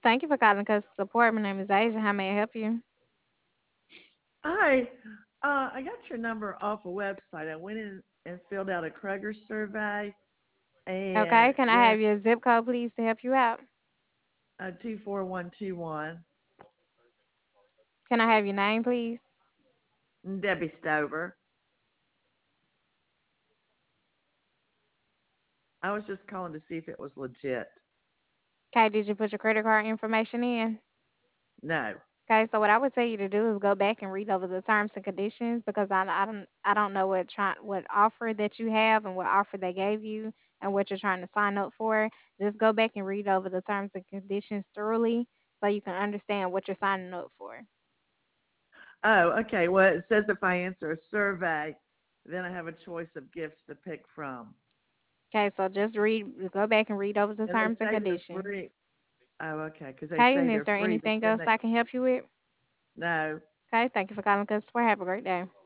Thank you for calling customer support. My name is Asia. How may I help you? Hi. I got your number off a website. I went in and filled out a Kroger survey, and Okay, can I when have your zip code, please, to help you out? 24121, Can I have your name, please? Debbie Stover. I was just calling to see if it was legit. Okay, did you put your credit card information in? No. Okay, so what I would tell you to do is go back and read over the terms and conditions because I don't know what offer that you have and what offer they gave you and what you're trying to sign up for. Just go back and read over the terms and conditions thoroughly so you can understand what you're signing up for. Oh, okay. Well, it says if I answer a survey, then I have a choice of gifts to pick from. Okay, so just go back and read over the And they terms and say they're conditions. free. Oh, okay. Because they Okay, say and is they're there free, but anything then else they. I can help you with? No. Okay, thank you for calling customer. Have a great day.